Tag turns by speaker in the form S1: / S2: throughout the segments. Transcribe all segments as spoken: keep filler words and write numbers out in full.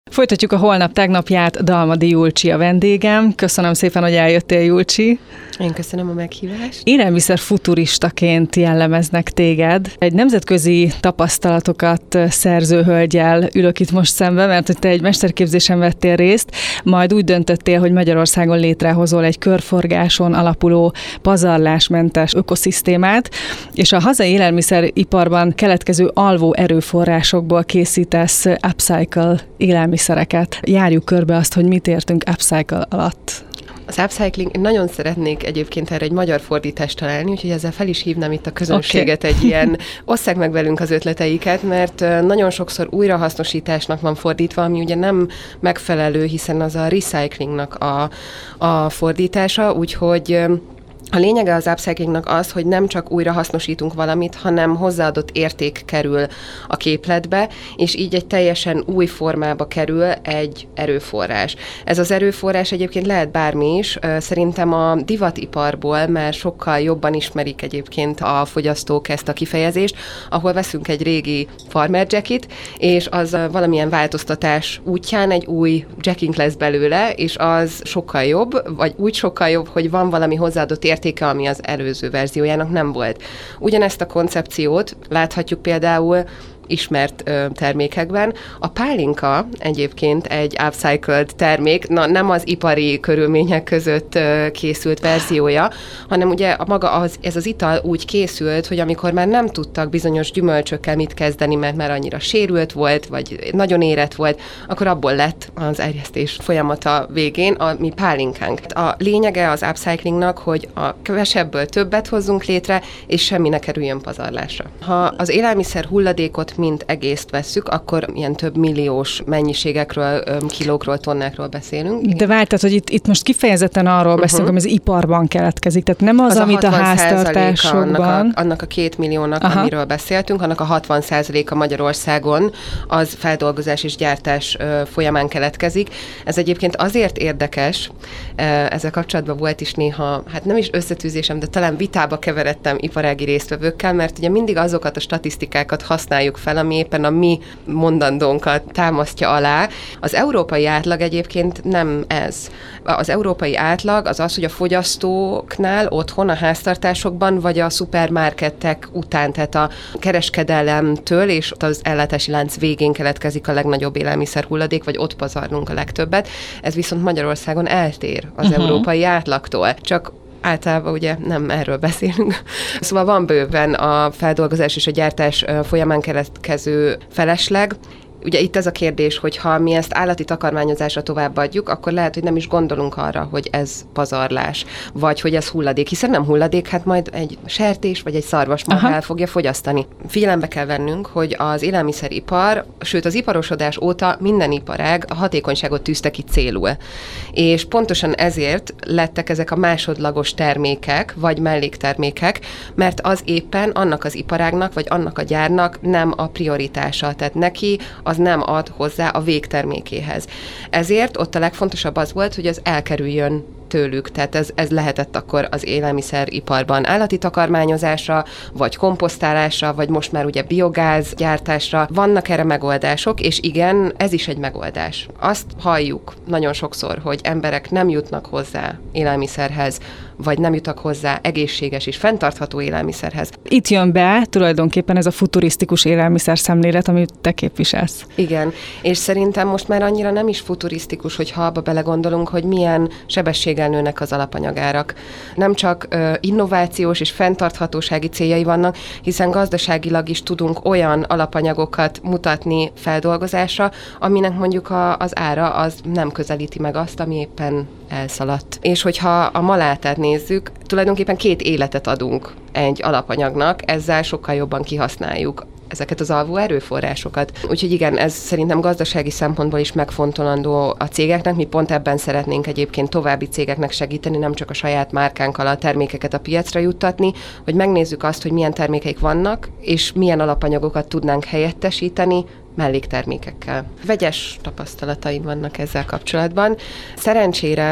S1: Folytatjuk a holnap tegnapját, Dalmadi Julcsi a vendégem. Köszönöm szépen, hogy eljöttél, Julcsi.
S2: Én köszönöm a meghívást.
S1: Élelmiszer futuristaként jellemeznek téged. Egy nemzetközi tapasztalatokat szerző hölgyel ülök itt most szembe, mert hogy te egy mesterképzésen vettél részt, majd úgy döntöttél, hogy Magyarországon létrehozol egy körforgáson alapuló pazarlásmentes ökoszisztémát, és a hazai élelmiszeriparban keletkező alvó erőforrásokból készítesz upcycle élelmiszereket. Járjuk körbe azt, hogy mit értünk upcycle alatt.
S2: Az upcycling, én nagyon szeretnék egyébként erre egy magyar fordítást találni, úgyhogy ezzel fel is hívnám itt a közönséget okay. egy ilyen, osszák meg velünk az ötleteiket, mert nagyon sokszor újrahasznosításnak van fordítva, ami ugye nem megfelelő, hiszen az a recyclingnak a, a fordítása, úgyhogy a lényege az upcyclingnak az, hogy nem csak újra hasznosítunk valamit, hanem hozzáadott érték kerül a képletbe, és így egy teljesen új formába kerül egy erőforrás. Ez az erőforrás egyébként lehet bármi is, szerintem a divatiparból már sokkal jobban ismerik egyébként a fogyasztók ezt a kifejezést, ahol veszünk egy régi farmer jacket, és az valamilyen változtatás útján egy új jacking lesz belőle, és az sokkal jobb, vagy úgy sokkal jobb, hogy van valami hozzáadott érték, ami az előző verziójának nem volt. Ugyanezt a koncepciót láthatjuk például ismert ö, termékekben. A pálinka egyébként egy upcycled termék, na nem az ipari körülmények között ö, készült verziója, hanem ugye a maga az, ez az ital úgy készült, hogy amikor már nem tudtak bizonyos gyümölcsökkel mit kezdeni, mert már annyira sérült volt, vagy nagyon érett volt, akkor abból lett az erjesztés folyamata végén a mi pálinkánk. A lényege az upcyclingnak, hogy a kevesebből többet hozzunk létre, és semmi ne kerüljön pazarlásra. Ha az élelmiszer hulladékot mint egészt vesszük, akkor ilyen több milliós mennyiségekről, kilókról, tonnákról beszélünk.
S1: De várj, tehát, hogy itt, itt most kifejezetten arról beszélünk, uh-huh. ami az iparban keletkezik, tehát nem az, az amit a, a háztartásokban.
S2: Annak a, annak a két milliónak, Aha. amiről beszéltünk, annak a hatvan százaléka Magyarországon az feldolgozás és gyártás folyamán keletkezik. Ez egyébként azért érdekes, ezzel kapcsolatban volt is néha, hát nem is összetűzésem, de talán vitába keveredtem iparági résztvevőkkel, mert ugye mindig azokat a statisztikákat használjuk fel, ami éppen a mi mondandónkat támasztja alá. Az európai átlag egyébként nem ez. Az európai átlag az az, hogy a fogyasztóknál otthon, a háztartásokban, vagy a szupermarketek után, tehát a kereskedelemtől és az ellátási lánc végén keletkezik a legnagyobb élelmiszer hulladék, vagy ott pazarlunk a legtöbbet. Ez viszont Magyarországon eltér az uh-huh. európai átlagtól. Csak általában ugye nem erről beszélünk. Szóval van bőven a feldolgozás és a gyártás folyamán keletkező felesleg. Ugye itt ez a kérdés, hogy ha mi ezt állati takarmányozásra továbbadjuk, akkor lehet, hogy nem is gondolunk arra, hogy ez pazarlás, vagy hogy ez hulladék, hiszen nem hulladék, hát majd egy sertés vagy egy szarvasmarha el fogja fogyasztani. Figyelembe kell vennünk, hogy az élelmiszeripar, sőt az iparosodás óta minden iparág a hatékonyságot tűzte ki célul. És pontosan ezért lettek ezek a másodlagos termékek, vagy melléktermékek, mert az éppen annak az iparágnak, vagy annak a gyárnak nem a prioritása. Tehát neki az nem ad hozzá a végtermékéhez. Ezért ott a legfontosabb az volt, hogy az elkerüljön tőlük, tehát ez, ez lehetett akkor az élelmiszeriparban állati takarmányozásra, vagy komposztálásra, vagy most már ugye biogáz gyártásra. Vannak erre megoldások, és igen, ez is egy megoldás. Azt halljuk nagyon sokszor, hogy emberek nem jutnak hozzá élelmiszerhez, vagy nem jutnak hozzá egészséges és fenntartható élelmiszerhez.
S1: Itt jön be tulajdonképpen ez a futurisztikus élelmiszer szemlélet, amit te képviselsz.
S2: Igen, és szerintem most már annyira nem is futurisztikus, hogy ha abba belegondolunk, hogy milyen sebességgel nőnek az alapanyagárak. Nem csak ö, innovációs és fenntarthatósági céljai vannak, hiszen gazdaságilag is tudunk olyan alapanyagokat mutatni feldolgozásra, aminek mondjuk a, az ára az nem közelíti meg azt, ami éppen elszaladt. És hogyha a malátát nézzük, tulajdonképpen két életet adunk egy alapanyagnak, ezzel sokkal jobban kihasználjuk ezeket az alvó erőforrásokat. Úgyhogy igen, ez szerintem gazdasági szempontból is megfontolandó a cégeknek. Mi pont ebben szeretnénk egyébként további cégeknek segíteni, nem csak a saját márkánkkal a termékeket a piacra juttatni, hogy megnézzük azt, hogy milyen termékeik vannak, és milyen alapanyagokat tudnánk helyettesíteni melléktermékekkel. Vegyes tapasztalataim vannak ezzel kapcsolatban. Szerencsére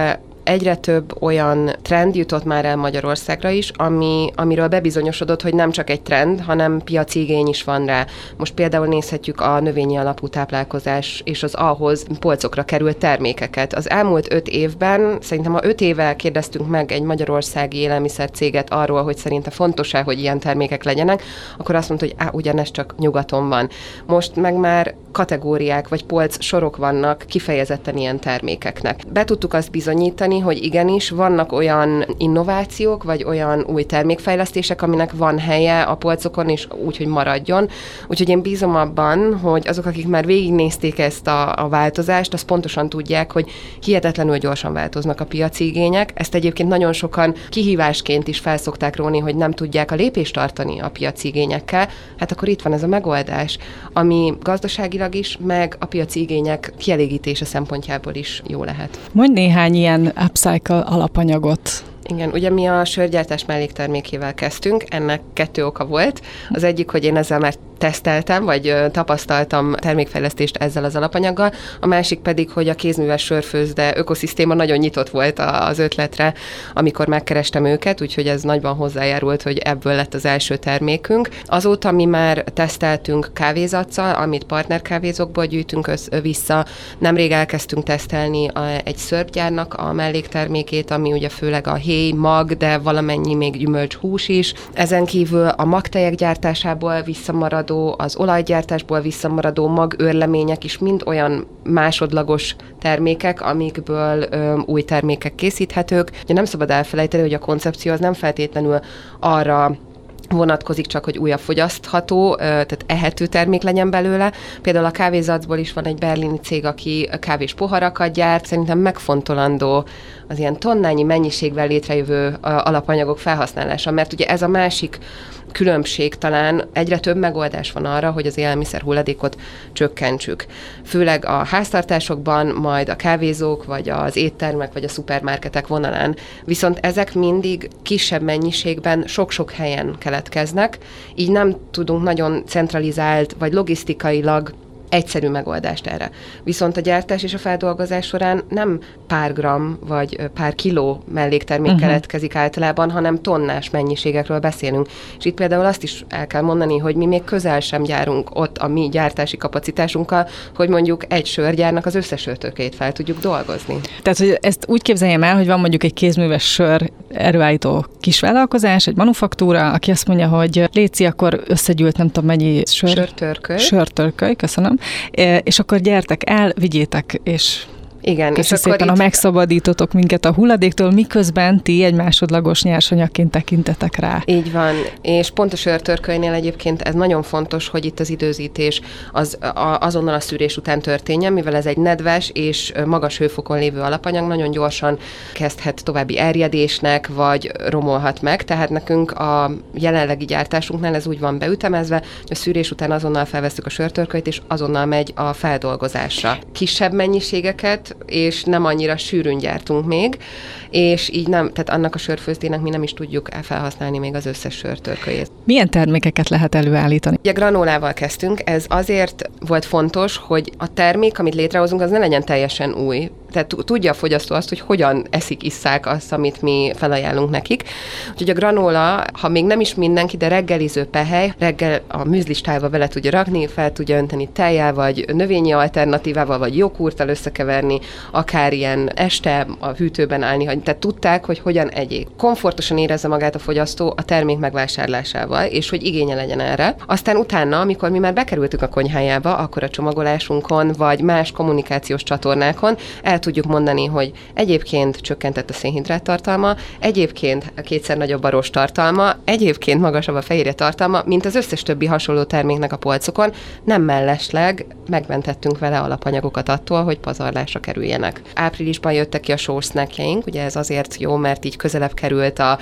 S2: egyre több olyan trend jutott már el Magyarországra is, ami, amiről bebizonyosodott, hogy nem csak egy trend, hanem piaci igény is van rá. Most például nézhetjük a növényi alapú táplálkozás és az ahhoz polcokra került termékeket. Az elmúlt öt évben, szerintem ha öt éve kérdeztünk meg egy magyarországi élelmiszercéget arról, hogy szerinte fontos-e, hogy ilyen termékek legyenek, akkor azt mondta, hogy á, ugyanez csak nyugaton van. Most meg már kategóriák vagy polc sorok vannak kifejezetten ilyen termékeknek. Be tudtuk azt bizonyítani, hogy igenis vannak olyan innovációk, vagy olyan új termékfejlesztések, aminek van helye a polcokon, és úgy, hogy maradjon. Úgyhogy én bízom abban, hogy azok, akik már végignézték ezt a, a változást, azt pontosan tudják, hogy hihetetlenül gyorsan változnak a piaci igények. Ezt egyébként nagyon sokan kihívásként is felszokták róni, hogy nem tudják a lépést tartani a piaci igényekkel. Hát akkor itt van ez a megoldás, ami gazdaságilag is, meg a piaci igények kielégítése szempontjából is jó lehet.
S1: Mondj néhány ilyen upcycle alapanyagot.
S2: Igen, ugye mi a sörgyártás melléktermékével kezdtünk, ennek kettő oka volt. Az egyik, hogy én ezzel már teszteltem, vagy tapasztaltam termékfejlesztést ezzel az alapanyaggal, a másik pedig, hogy a kézműves sörfőzde ökoszisztéma nagyon nyitott volt az ötletre, amikor megkerestem őket, úgyhogy ez nagyban hozzájárult, hogy ebből lett az első termékünk. Azóta mi már teszteltünk kávézaccal, amit partnerkávézókból gyűjtünk össz, vissza. Nemrég elkezdtünk tesztelni a, egy szörpgyárnak a melléktermékét, ami ugye főleg a héj, mag, de valamennyi még gyümölcs, hús is. Ezen kívül a magtejek gyártásából visszamarad az olajgyártásból visszamaradó magőrlemények is mind olyan másodlagos termékek, amikből ö, új termékek készíthetők. Ugye nem szabad elfelejteni, hogy a koncepció az nem feltétlenül arra vonatkozik csak, hogy újabb fogyasztható, tehát ehető termék legyen belőle. Például a kávézacból is van egy berlini cég, aki kávés poharakat gyárt. Szerintem megfontolandó az ilyen tonnányi mennyiségvel létrejövő alapanyagok felhasználása, mert ugye ez a másik különbség, talán egyre több megoldás van arra, hogy az élelmiszer hulladékot csökkentsük. Főleg a háztartásokban, majd a kávézók, vagy az éttermek, vagy a szupermarketek vonalán. Viszont ezek mindig kisebb mennyiségben sok-sok helyen keletkeznek, így nem tudunk nagyon centralizált, vagy logisztikailag egyszerű megoldást erre. Viszont a gyártás és a feldolgozás során nem pár gram vagy pár kiló melléktermék uh-huh. keletkezik általában, hanem tonnás mennyiségekről beszélünk. És itt például azt is el kell mondani, hogy mi még közel sem gyárunk ott a mi gyártási kapacitásunkkal, hogy mondjuk egy sörgyárnak az összes sörtörkét fel tudjuk dolgozni.
S1: Tehát, hogy ezt úgy képzeljem el, hogy van mondjuk egy kézműves sör erőállító kisvállalkozás, egy manufaktúra, aki azt mondja, hogy léci, akkor összegyűlt nem tudom mennyi sör...
S2: Sörtörköly.
S1: Sörtörköly, köszönöm. És akkor gyertek el, vigyétek, és
S2: igen,
S1: köszi és szépen, ha megszabadítotok minket a hulladéktól, miközben ti egy másodlagos nyersanyagként tekintetek rá.
S2: Így van, és pont a sörtörkölynél egyébként ez nagyon fontos, hogy itt az időzítés az, a, azonnal a szűrés után történjen, mivel ez egy nedves és magas hőfokon lévő alapanyag, nagyon gyorsan kezdhet további erjedésnek, vagy romolhat meg, tehát nekünk a jelenlegi gyártásunknál ez úgy van beütemezve, hogy a szűrés után azonnal felvesszük a sörtörkölyt, és azonnal megy a feldolgozásra. Kisebb mennyiségeket és nem annyira sűrűn gyártunk még, és így nem, tehát annak a sörfőzdének mi nem is tudjuk felhasználni még az összes sörtörkölyét.
S1: Milyen termékeket lehet előállítani?
S2: Ugye granólával kezdtünk, ez azért volt fontos, hogy a termék, amit létrehozunk, az ne legyen teljesen új. Tehát tudja a fogyasztó azt, hogy hogyan eszik, isszák azt, amit mi felajánlunk nekik. Úgyhogy a granóla, ha még nem is mindenki, de reggeliző pehely, reggel a műzlistájába bele tudja rakni, fel tudja önteni tejjel, vagy növényi alternatívával, vagy jogurttal összekeverni, akár ilyen este a hűtőben állni, tehát tudták, hogy hogyan egyék. Komfortosan érezze magát a fogyasztó a termék megvásárlásával, és hogy igénye legyen erre. Aztán utána, amikor mi már bekerültünk a konyhájába, akkor a csomagolásunkon, vagy más kommunikációs csatornákon el tudjuk mondani, hogy egyébként csökkentett a szénhidrát tartalma, egyébként kétszer nagyobb a rost tartalma, egyébként magasabb a fehérje tartalma, mint az összes többi hasonló terméknek a polcokon, nem mellesleg megmentettünk vele alapanyagokat attól, hogy pazarlásra kerüljenek. Áprilisban jöttek ki a sós snackjeink, ugye ez azért jó, mert így közelebb került a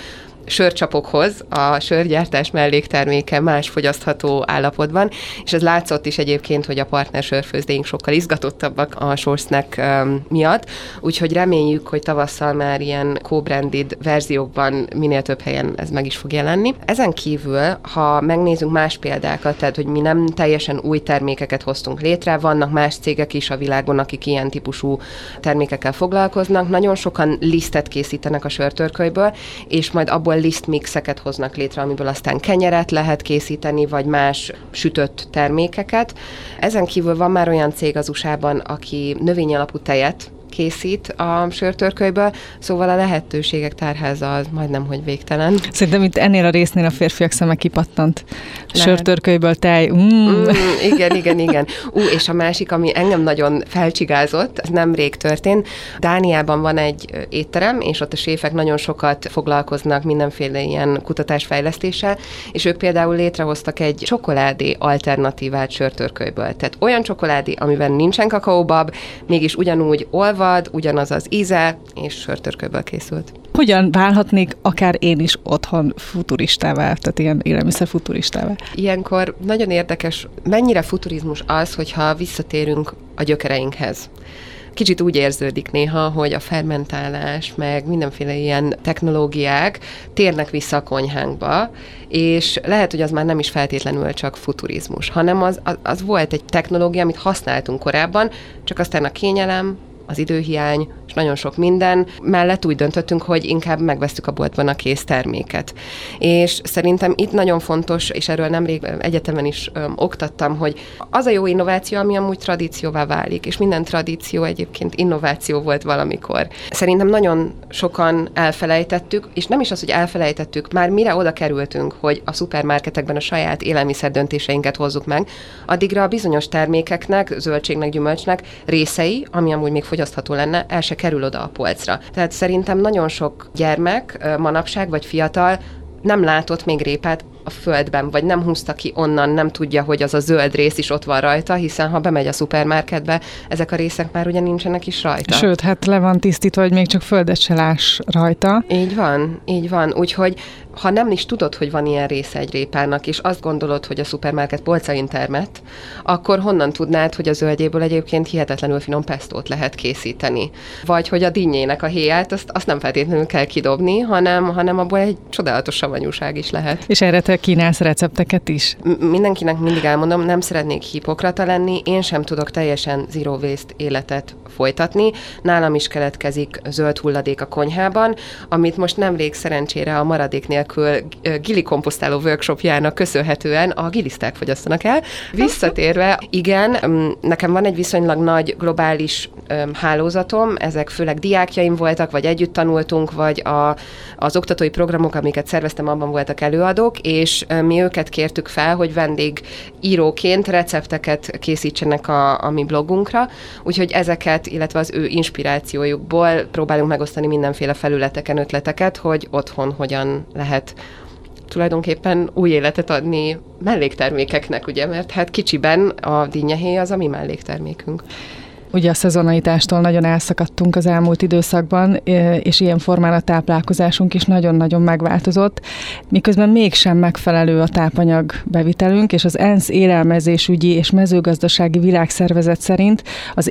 S2: sörcsapokhoz a sörgyártás mellékterméke más fogyasztható állapotban, és ez látszott is egyébként, hogy a partner sörfőzdéink sokkal izgatottabbak a sorsnack um, miatt, úgyhogy reméljük, hogy tavasszal már ilyen co-branded verziókban minél több helyen ez meg is fog jelenni. Ezen kívül, ha megnézzünk más példákat, tehát hogy mi nem teljesen új termékeket hoztunk létre, vannak más cégek is a világon, akik ilyen típusú termékekkel foglalkoznak, nagyon sokan lisztet készítenek a sörtörkölyből, és majd abból lisztmixeket hoznak létre, amiből aztán kenyeret lehet készíteni, vagy más sütött termékeket. Ezen kívül van már olyan cég az u es á-ban, aki növényalapú tejet készít a sörtörkölyből, szóval a lehetőségek tárháza az majdnem, hogy végtelen.
S1: Szerintem itt ennél a résznél a férfiak szeme kipattant. Sörtörkölyből tej. Mm.
S2: Mm, igen, igen, igen. Ú, és a másik, ami engem nagyon felcsigázott, ez nemrég történt. Dániában van egy étterem, és ott a séfek nagyon sokat foglalkoznak mindenféle ilyen kutatásfejlesztéssel, és ők például létrehoztak egy csokoládé alternatívát sörtörkölyből. Tehát olyan csokoládé, amiben nincsen kakaóbab, mégis ugyanúgy olvad, ugyanaz az íze, és sörtörkölyből készült.
S1: Hogyan válhatnék akár én is otthon futuristává, tehát ilyen élelmiszer futuristává?
S2: Ilyenkor nagyon érdekes, mennyire futurizmus az, hogyha visszatérünk a gyökereinkhez. Kicsit úgy érződik néha, hogy a fermentálás, meg mindenféle ilyen technológiák térnek vissza a konyhánkba, és lehet, hogy az már nem is feltétlenül csak futurizmus, hanem az, az, az volt egy technológia, amit használtunk korábban, csak aztán a kényelem, az időhiány, és nagyon sok minden mellett úgy döntöttünk, hogy inkább megvesztük a boltban a kész terméket. És szerintem itt nagyon fontos, és erről nemrég egyetemen is öm, oktattam, hogy az a jó innováció, ami amúgy tradícióvá válik, és minden tradíció egyébként innováció volt valamikor. Szerintem nagyon sokan elfelejtettük, és nem is az, hogy elfelejtettük, már mire oda kerültünk, hogy a szupermarketekben a saját élelmiszer döntéseinket hozzuk meg, addigra a bizonyos termékeknek, zöldségnek, gyümölcsnek részei, ami amúgy még fogyasztható lenne, el se kerül oda a polcra. Tehát szerintem nagyon sok gyermek, manapság vagy fiatal nem látott még répát a földben, vagy nem húzta ki onnan, nem tudja, hogy az a zöld rész is ott van rajta, hiszen ha bemegy a szupermarketbe, ezek a részek már ugye nincsenek is rajta.
S1: Sőt, hát le van tisztítva, hogy még csak földet se láss rajta.
S2: Így van, így van. Úgyhogy ha nem is tudod, hogy van ilyen része egy répának, és azt gondolod, hogy a szupermarket polcain termett, akkor honnan tudnád, hogy a zöldjéből egyébként hihetetlenül finom pestót lehet készíteni? Vagy hogy a dinnyének a héját, azt, azt nem feltétlenül kell kidobni, hanem, hanem abból egy csodálatos savanyúság is lehet.
S1: És erre te kínálsz recepteket is?
S2: M- mindenkinek mindig elmondom, nem szeretnék hipokrata lenni, én sem tudok teljesen zero waste életet folytatni. Nálam is keletkezik zöld hulladék a konyhában, amit most nemrég szerencsére a maradék nélkül gili komposztáló workshopjának köszönhetően a giliszták fogyasztanak el. Visszatérve, igen, nekem van egy viszonylag nagy globális um, hálózatom, ezek főleg diákjaim voltak, vagy együtt tanultunk, vagy a, az oktatói programok, amiket szerveztem, abban voltak előadók, és um, mi őket kértük fel, hogy vendégíróként recepteket készítsenek a, a mi blogunkra, úgyhogy ezeket, illetve az ő inspirációjukból próbálunk megosztani mindenféle felületeken ötleteket, hogy otthon hogyan lehet tulajdonképpen új életet adni melléktermékeknek, ugye, mert hát kicsiben a dinnyehéj az a mi melléktermékünk.
S1: Ugye a szezonalitástól nagyon elszakadtunk az elmúlt időszakban, és ilyen formán a táplálkozásunk is nagyon-nagyon megváltozott, miközben mégsem megfelelő a tápanyag bevitelünk, és az ENSZ élelmezésügyi és mezőgazdasági világszervezet szerint az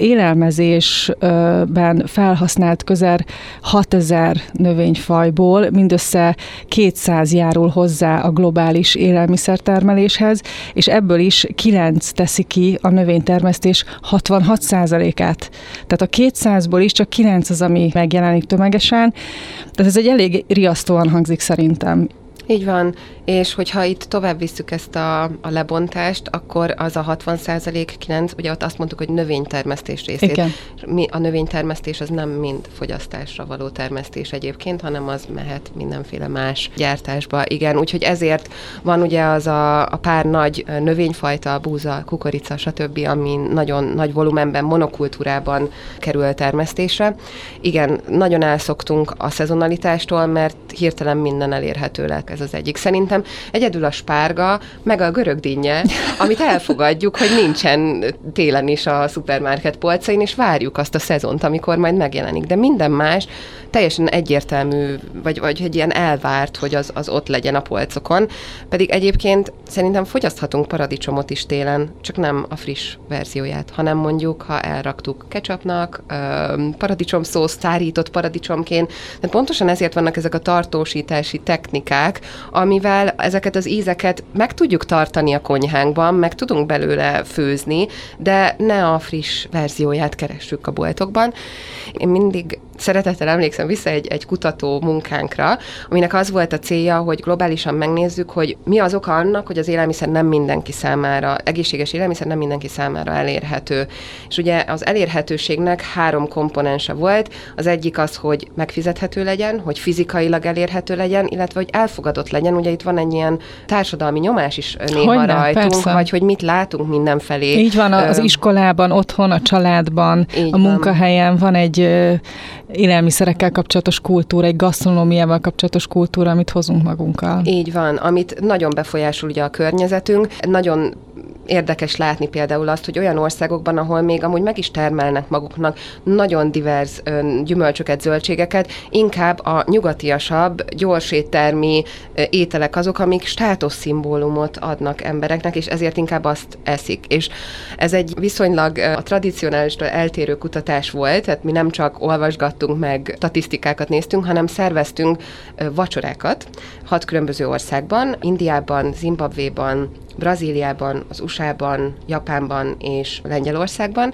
S1: élelmezésben felhasznált közel hatezer növényfajból mindössze kétszáz járul hozzá a globális élelmiszertermeléshez, és ebből is kilenc teszi ki a növénytermesztés hatvanhat százalékát. Tehát a kétszázból is csak kilenc az, ami megjelenik tömegesen. Tehát ez egy elég riasztóan hangzik szerintem.
S2: Így van, és hogyha itt tovább visszük ezt a, a lebontást, akkor az a hatvan százalék kilenc, ugye ott azt mondtuk, hogy növénytermesztés részét.
S1: Igen.
S2: Mi, a növénytermesztés az nem mind fogyasztásra való termesztés egyébként, hanem az mehet mindenféle más gyártásba. Igen, úgyhogy ezért van ugye az a, a pár nagy növényfajta, búza, kukorica, stb., ami nagyon nagy volumenben, monokultúrában kerül termesztésre. Igen, nagyon elszoktunk a szezonalitástól, mert hirtelen minden elérhető lett ez az egyik. Szerintem egyedül a spárga, meg a görögdinnye, amit elfogadjuk, hogy nincsen télen is a szupermarket polcain, és várjuk azt a szezont, amikor majd megjelenik. De minden más teljesen egyértelmű, vagy, vagy egy ilyen elvárt, hogy az, az ott legyen a polcokon. Pedig egyébként szerintem fogyaszthatunk paradicsomot is télen, csak nem a friss verzióját, hanem mondjuk, ha elraktuk ketchupnak, paradicsomszósz, szárított paradicsomként. De pontosan ezért vannak ezek a tartósítási technikák, amivel ezeket az ízeket meg tudjuk tartani a konyhánkban, meg tudunk belőle főzni, de ne a friss verzióját keressük a boltokban. Én mindig szeretettel emlékszem vissza egy, egy kutató munkánkra, aminek az volt a célja, hogy globálisan megnézzük, hogy mi az oka annak, hogy az élelmiszer nem mindenki számára, egészséges élelmiszer nem mindenki számára elérhető. És ugye az elérhetőségnek három komponense volt. Az egyik az, hogy megfizethető legyen, hogy fizikailag elérhető legyen, illetve hogy elfogadott legyen. Ugye itt van egy ilyen társadalmi nyomás is néha Hogyne, rajtunk, persze. vagy hogy mit látunk mindenfelé.
S1: Így van, az Ö... iskolában, otthon, a családban, Így a munkahelyen van, van egy ö, élelmiszerekkel kapcsolatos kultúra, egy gasztronómiával kapcsolatos kultúra, amit hozunk magunkkal.
S2: Így van, amit nagyon befolyásol ugye a környezetünk, nagyon érdekes látni például azt, hogy olyan országokban, ahol még amúgy meg is termelnek maguknak nagyon divers ö, gyümölcsöket, zöldségeket, inkább a nyugatiasabb, gyors éttermi ö, ételek azok, amik státuszszimbólumot adnak embereknek, és ezért inkább azt eszik. És ez egy viszonylag ö, a tradicionálistól eltérő kutatás volt, tehát mi nem csak olvasgattunk meg, statisztikákat néztünk, hanem szerveztünk ö, vacsorákat hat különböző országban, Indiában, Zimbabvéban, Brazíliában, az u es á-ban, Japánban és Lengyelországban.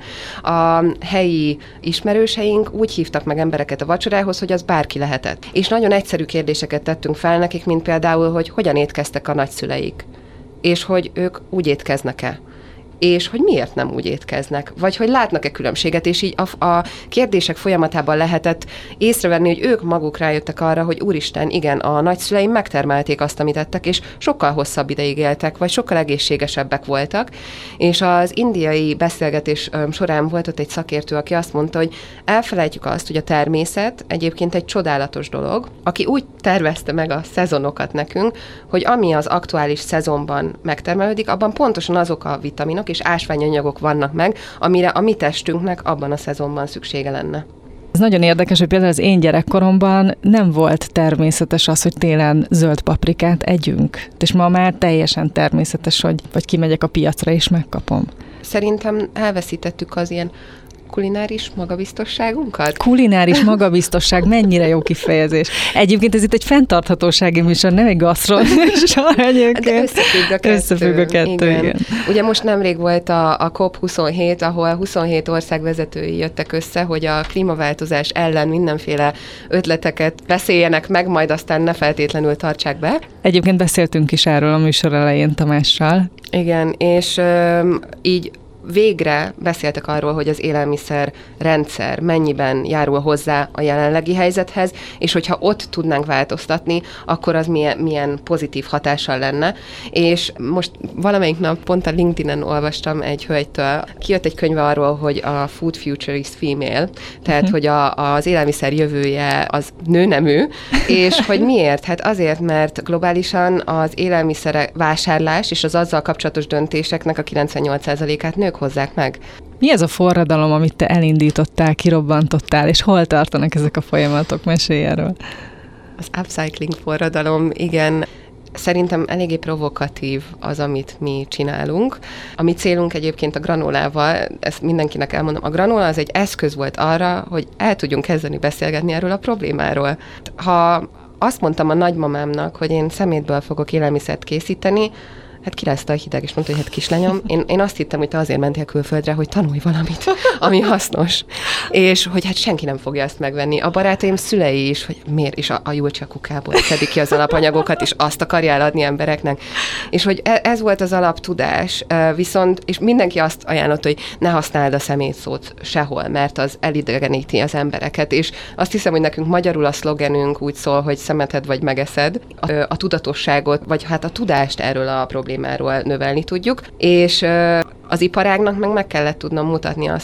S2: A helyi ismerőseink úgy hívtak meg embereket a vacsorához, hogy az bárki lehetett. És nagyon egyszerű kérdéseket tettünk fel nekik, mint például, hogy hogyan étkeztek a nagyszüleik, és hogy ők úgy étkeznek-e, és hogy miért nem úgy étkeznek, vagy hogy látnak-e különbséget, és így a, a kérdések folyamatában lehetett észrevenni, hogy ők maguk rájöttek arra, hogy úristen, igen, a nagyszüleim megtermelték azt, amit ettek, és sokkal hosszabb ideig éltek, vagy sokkal egészségesebbek voltak, és az indiai beszélgetés során volt ott egy szakértő, aki azt mondta, hogy elfelejtjük azt, hogy a természet egyébként egy csodálatos dolog, aki úgy tervezte meg a szezonokat nekünk, hogy ami az aktuális szezonban megtermelődik, abban pontosan azok a vitaminok és ásványanyagok vannak meg, amire a mi testünknek abban a szezonban szüksége lenne.
S1: Ez nagyon érdekes, hogy például az én gyerekkoromban nem volt természetes az, hogy télen zöld paprikát együnk. És ma már teljesen természetes, hogy vagy kimegyek a piacra és megkapom.
S2: Szerintem elveszítettük az ilyen kulináris magabiztosságunkat?
S1: Kulináris magabiztosság, mennyire jó kifejezés. Egyébként ez itt egy fenntarthatósági műsor, nem egy gasztronóműsor egyébként.
S2: De összefügg a kettő.
S1: Összefügg a kettő, igen. igen.
S2: Ugye most nemrég volt a, a cop huszonhét, ahol huszonhét ország vezetői jöttek össze, hogy a klímaváltozás ellen mindenféle ötleteket beszéljenek meg, majd aztán ne feltétlenül tartsák be.
S1: Egyébként beszéltünk is erről a műsor elején Tamással.
S2: Igen, és öm, így végre beszéltek arról, hogy az élelmiszer rendszer mennyiben járul hozzá a jelenlegi helyzethez, és hogyha ott tudnánk változtatni, akkor az milyen, milyen pozitív hatással lenne. És most valamelyik nap pont a LinkedIn-en olvastam egy hölgytől, kijött egy könyve arról, hogy a food future is female, tehát uh-huh. hogy a, az élelmiszer jövője az nőnemű, és hogy miért? Hát azért, mert globálisan az élelmiszer vásárlás és az azzal kapcsolatos döntéseknek a kilencvennyolc százalékát nők hozzák meg.
S1: Mi ez a forradalom, amit te elindítottál, kirobbantottál, és hol tartanak ezek a folyamatok? Mesélj erről.
S2: Az upcycling forradalom, igen, szerintem eléggé provokatív az, amit mi csinálunk. A mi célunk egyébként a granolával, ezt mindenkinek elmondom, a granola az egy eszköz volt arra, hogy el tudjunk kezdeni beszélgetni erről a problémáról. Ha azt mondtam a nagymamámnak, hogy én szemétből fogok élelmiszert készíteni, hát kirázta a hideg, és mondta, hogy hát kislányom, én, én azt hittem, hogy te azért mentél külföldre, hogy tanulj valamit, ami hasznos. És hogy hát senki nem fogja ezt megvenni. A barátaim szülei is, hogy miért is a, a Julcsa kukából szedik ki az alapanyagokat, és azt akarja eladni embereknek. És hogy ez volt az alaptudás, viszont, és mindenki azt ajánlott, hogy ne használd a szemétszót sehol, mert az elidegeníti az embereket. És azt hiszem, hogy nekünk magyarul a szlogenünk úgy szól, hogy szemeted vagy megeszed. A, a tudatosságot, vagy hát a tudást erről a problémáról növelni tudjuk, és az iparágnak meg meg kellett tudnom mutatni azt, hogy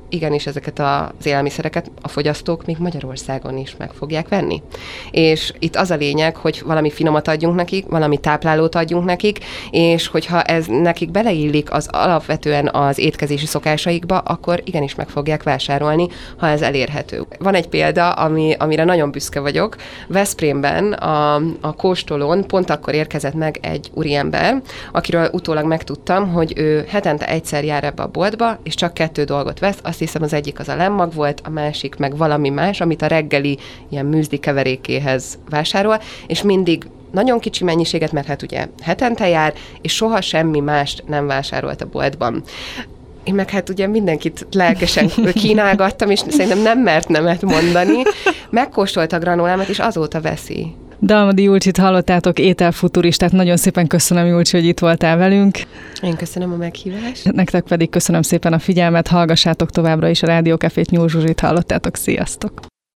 S2: igenis ezeket az élelmiszereket a fogyasztók még Magyarországon is meg fogják venni. És itt az a lényeg, hogy valami finomat adjunk nekik, valami táplálót adjunk nekik, és hogyha ez nekik beleillik az alapvetően az étkezési szokásaikba, akkor igenis meg fogják vásárolni, ha ez elérhető. Van egy példa, ami, amire nagyon büszke vagyok. Veszprémben a, a kóstolón pont akkor érkezett meg egy úriember, akiről utólag megtudtam, hogy ő hetente egyszer jár ebbe a boltba, és csak kettő dolgot vesz. Azt hiszem, az egyik az a lemmag volt, a másik meg valami más, amit a reggeli ilyen műzli keverékéhez vásárol, és mindig nagyon kicsi mennyiséget, mert hát ugye hetente jár, és soha semmi mást nem vásárolt a boltban. Én meg hát ugye mindenkit lelkesen kínálgattam, és szerintem nem mert nemet mondani. Megkóstolta a granolámat, és azóta veszi.
S1: Dalmadi Julcsit hallottátok, ételfuturistát. Nagyon szépen köszönöm, Julcsi, hogy itt voltál velünk.
S2: Én köszönöm a meghívást.
S1: Nektek pedig köszönöm szépen a figyelmet, hallgassátok továbbra is a Rádiókafét, Nyúl Zsuzsit hallottátok. Sziasztok!